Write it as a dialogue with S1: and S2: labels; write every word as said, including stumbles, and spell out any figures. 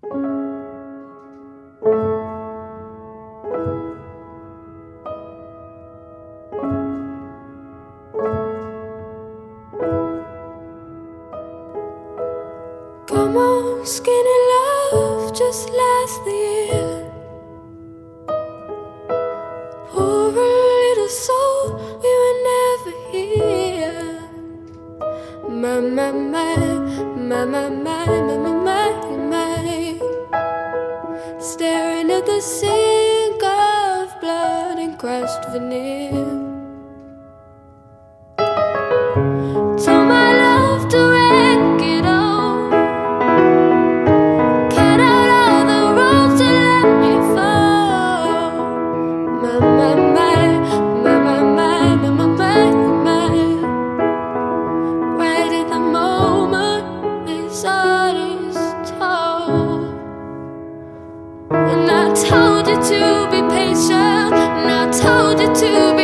S1: Come on, skinny love, just last the year. Poor little soul, we were never here. My, my, my, my, my, my, my, my, my, my. Staring at the sink of blood and crushed veneer. Told my love to wreck it all. Cut out all the roads to let me fall. My, my, my, my, my, my, my, my, my, my. Right in the moment, this art is told. And I told you to be patient, and I told you to be